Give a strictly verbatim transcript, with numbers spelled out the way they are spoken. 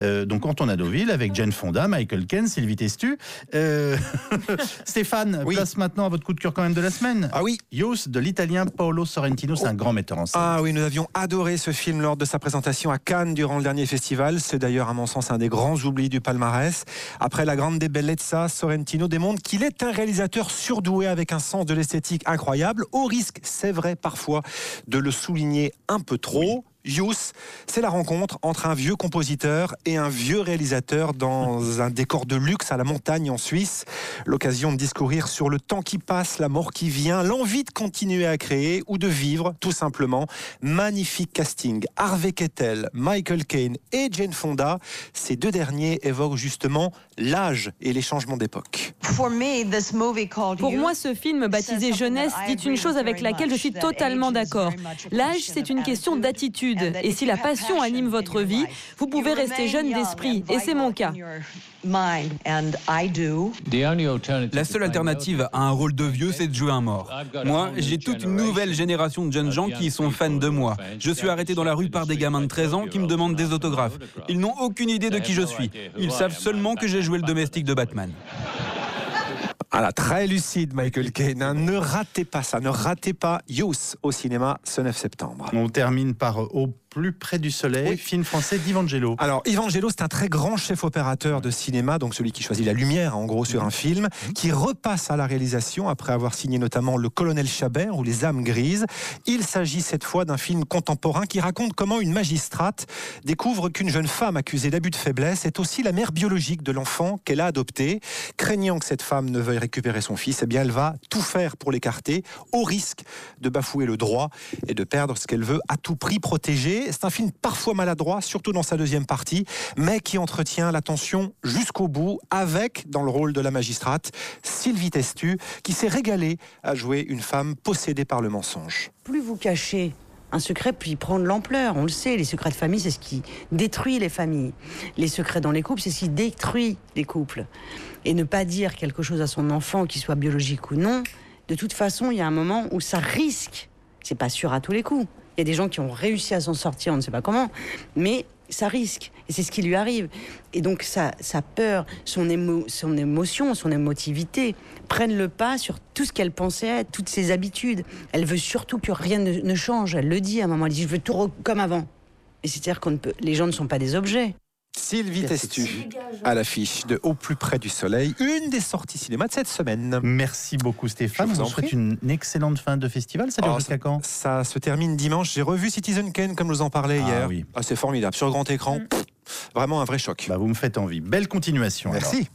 euh, donc Canton à Deauville, avec Jane Fonda, Michael Caine, Sylvie Testu. Euh... Stéphane, oui. Place maintenant à votre coup de cœur quand même de la semaine. Ah oui. Youth de l'italien Paolo Sorrentino, c'est un grand metteur en scène. Ah oui, nous avions adoré ce film lors de sa présentation à Cannes durant le dernier festival. C'est d'ailleurs à mon sens un des grands oublis du palmarès. Après La Grande Bellezza, Sorrentino démontre qu'il est un réalisateur surdoué avec un sens de l'esthétique incroyable, au risque, c'est vrai parfois, de le souligner un peu trop. Youth, c'est la rencontre entre un vieux compositeur et un vieux réalisateur dans un décor de luxe à la montagne en Suisse. L'occasion de discourir sur le temps qui passe, la mort qui vient, l'envie de continuer à créer ou de vivre, tout simplement. Magnifique casting. Harvey Keitel, Michael Caine et Jane Fonda. Ces deux derniers évoquent justement l'âge et les changements d'époque. Pour moi, ce film baptisé Jeunesse dit une chose avec laquelle je suis totalement d'accord. L'âge, c'est une question d'attitude. Et si la passion anime votre vie, vous pouvez rester jeune d'esprit. Et c'est mon cas. La seule alternative à un rôle de vieux, c'est de jouer un mort. Moi, j'ai toute une nouvelle génération de jeunes gens qui sont fans de moi. Je suis arrêté dans la rue par des gamins de treize ans qui me demandent des autographes. Ils n'ont aucune idée de qui je suis. Ils savent seulement que j'ai joué le domestique de Batman. Ah là, très lucide, Michael Caine. Hein. Ne ratez pas ça, ne ratez pas Youth au cinéma ce neuf septembre. On termine par Au plus près du soleil, oui. Film français d'Ivangelo. Alors, Ivangelo, c'est un très grand chef opérateur de cinéma, donc celui qui choisit la lumière, en gros, sur mmh. un film, mmh. qui repasse à la réalisation après avoir signé notamment Le Colonel Chabert ou Les âmes grises. Il s'agit cette fois d'un film contemporain qui raconte comment une magistrate découvre qu'une jeune femme accusée d'abus de faiblesse est aussi la mère biologique de l'enfant qu'elle a adopté. Craignant que cette femme ne veuille récupérer son fils, eh bien, elle va tout faire pour l'écarter, au risque de bafouer le droit et de perdre ce qu'elle veut à tout prix protéger. C'est un film parfois maladroit, surtout dans sa deuxième partie, mais qui entretient l'attention jusqu'au bout, avec, dans le rôle de la magistrate, Sylvie Testu, qui s'est régalée à jouer une femme possédée par le mensonge. Plus vous cachez un secret, puis il prend de l'ampleur. On le sait, les secrets de famille, c'est ce qui détruit les familles. Les secrets dans les couples, c'est ce qui détruit les couples. Et ne pas dire quelque chose à son enfant, qu'il soit biologique ou non, de toute façon, il y a un moment où ça risque. C'est pas sûr à tous les coups. Il y a des gens qui ont réussi à s'en sortir, on ne sait pas comment, mais ça risque. Et c'est ce qui lui arrive. Et donc sa, sa peur, son, émo, son émotion, son émotivité prennent le pas sur tout ce qu'elle pensait être, toutes ses habitudes. Elle veut surtout que rien ne, ne change. Elle le dit à un moment, elle dit « je veux tout comme avant ». Et c'est-à-dire que les gens ne sont pas des objets. Sylvie Testu à l'affiche de Au plus près du soleil, une des sorties cinéma de cette semaine. Merci beaucoup Stéphane, je vous, vous souhaite une excellente fin de festival. Ça dure oh, jusqu'à quand? Ça se termine dimanche. J'ai revu Citizen Kane comme je vous en parlais ah, hier. Oui. Ah, c'est formidable, sur grand écran, mmh. pff, vraiment un vrai choc. Bah, vous me faites envie. Belle continuation. Merci. Alors.